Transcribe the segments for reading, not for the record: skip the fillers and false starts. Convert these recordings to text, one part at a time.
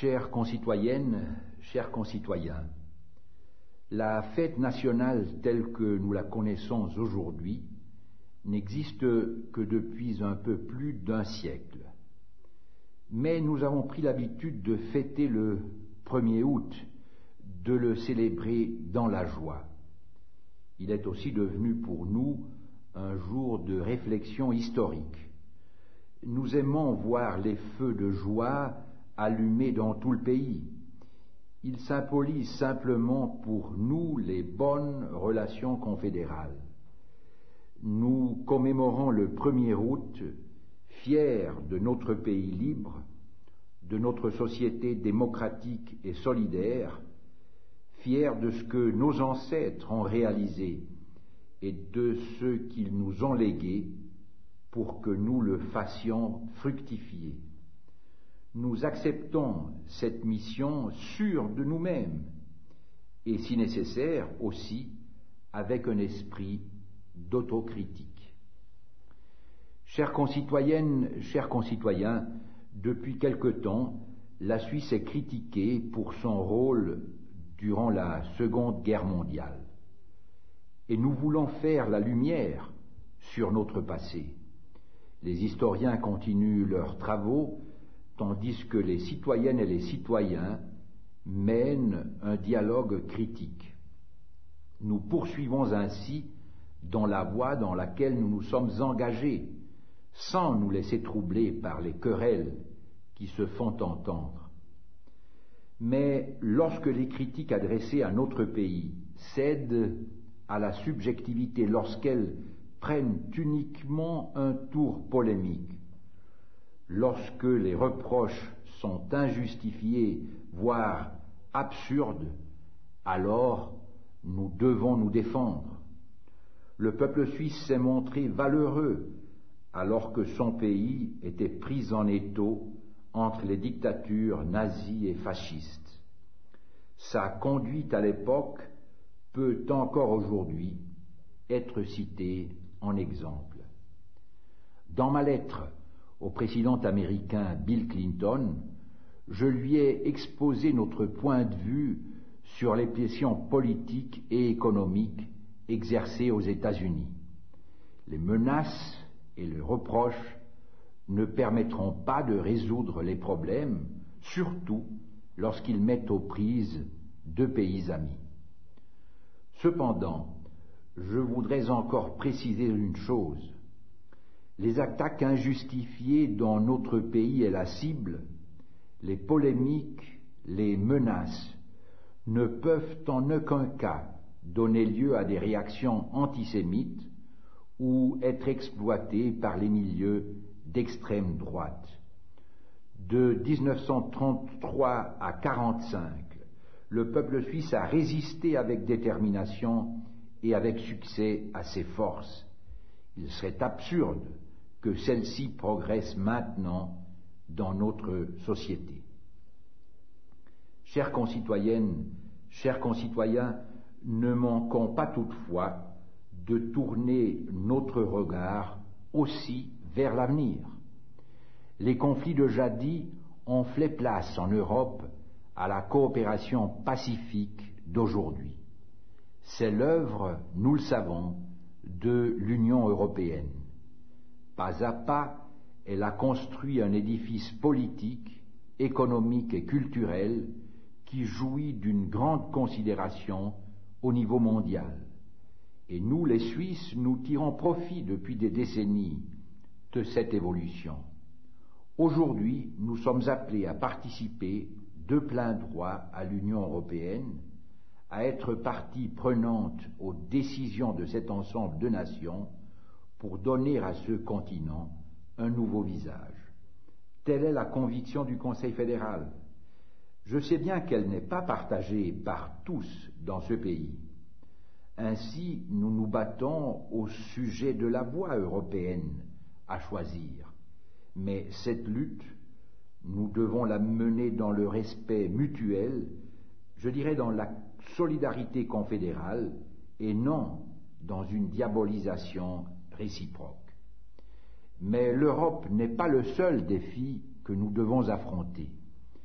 Chères concitoyennes, chers concitoyens, la fête nationale telle que nous la connaissons aujourd'hui n'existe que depuis un peu plus d'un siècle. Mais nous avons pris l'habitude de fêter le 1er août, de le célébrer dans la joie. Il est aussi devenu pour nous un jour de réflexion historique. Nous aimons voir les feux de joie allumés dans tout le pays. Ils symbolisent simplement pour nous les bonnes relations confédérales. Nous commémorons le 1er août, fiers de notre pays libre, de notre société démocratique et solidaire, fiers de ce que nos ancêtres ont réalisé et de ce qu'ils nous ont légué pour que nous le fassions fructifier. Nous acceptons cette mission sûrs de nous-mêmes et, si nécessaire, aussi avec un esprit d'autocritique. Chères concitoyennes, chers concitoyens, depuis quelque temps, la Suisse est critiquée pour son rôle durant la Seconde Guerre mondiale. Et nous voulons faire la lumière sur notre passé. Les historiens continuent leurs travaux, tandis que les citoyennes et les citoyens mènent un dialogue critique. Nous poursuivons ainsi dans la voie dans laquelle nous nous sommes engagés, sans nous laisser troubler par les querelles qui se font entendre. Mais lorsque les critiques adressées à notre pays cèdent à la subjectivité, lorsqu'elles prennent uniquement un tour polémique, lorsque les reproches sont injustifiés, voire absurdes, alors nous devons nous défendre. Le peuple suisse s'est montré valeureux alors que son pays était pris en étau entre les dictatures nazies et fascistes. Sa conduite à l'époque peut encore aujourd'hui être citée en exemple. Dans ma lettre au président américain Bill Clinton, je lui ai exposé notre point de vue sur les pressions politiques et économiques exercées aux États-Unis. Les menaces et les reproches ne permettront pas de résoudre les problèmes, surtout lorsqu'ils mettent aux prises deux pays amis. Cependant, je voudrais encore préciser une chose. Les attaques injustifiées dont notre pays est la cible, les polémiques, les menaces, ne peuvent en aucun cas donner lieu à des réactions antisémites ou être exploitées par les milieux d'extrême droite. De 1933 à 1945, le peuple suisse a résisté avec détermination et avec succès à ses forces. Il serait absurde que celles-ci progressent maintenant dans notre société. Chères concitoyennes, chers concitoyens, ne manquons pas toutefois de tourner notre regard aussi vers l'avenir. Les conflits de jadis ont fait place en Europe à la coopération pacifique d'aujourd'hui. C'est l'œuvre, nous le savons, de l'Union européenne. Pas à pas, elle a construit un édifice politique, économique et culturel qui jouit d'une grande considération au niveau mondial. Et nous, les Suisses, nous tirons profit depuis des décennies de cette évolution. Aujourd'hui, nous sommes appelés à participer de plein droit à l'Union européenne, à être partie prenante aux décisions de cet ensemble de nations pour donner à ce continent un nouveau visage. Telle est la conviction du Conseil fédéral. Je sais bien qu'elle n'est pas partagée par tous dans ce pays. Ainsi, nous nous battons au sujet de la voie européenne à choisir. Mais cette lutte, nous devons la mener dans le respect mutuel, je dirais dans la solidarité confédérale, et non dans une diabolisation réciproque. Mais l'Europe n'est pas le seul défi que nous devons affronter.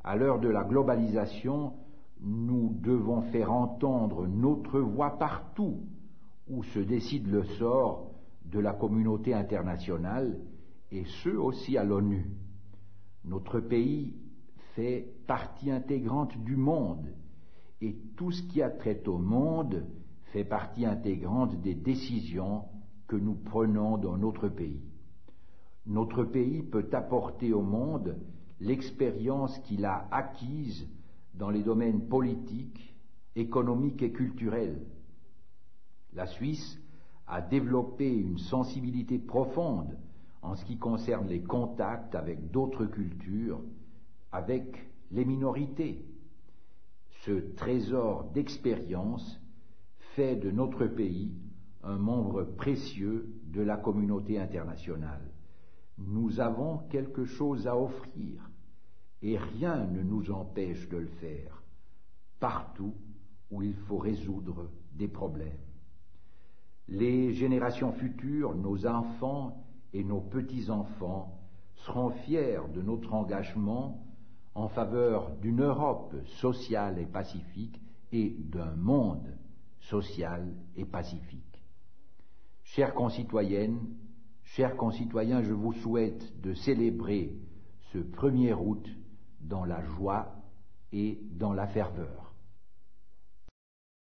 À l'heure de la globalisation, nous devons faire entendre notre voix partout où se décide le sort de la communauté internationale, et ce aussi à l'ONU. Notre pays fait partie intégrante du monde, et tout ce qui a trait au monde fait partie intégrante des décisions que nous prenons dans notre pays. Notre pays peut apporter au monde l'expérience qu'il a acquise dans les domaines politiques, économiques et culturels. La Suisse a développé une sensibilité profonde en ce qui concerne les contacts avec d'autres cultures, avec les minorités. Ce trésor d'expérience fait de notre pays un membre précieux de la communauté internationale. Nous avons quelque chose à offrir et rien ne nous empêche de le faire, partout où il faut résoudre des problèmes. Les générations futures, nos enfants et nos petits-enfants seront fiers de notre engagement en faveur d'une Europe sociale et pacifique et d'un monde social et pacifique. Chères concitoyennes, chers concitoyens, je vous souhaite de célébrer ce 1er août dans la joie et dans la ferveur.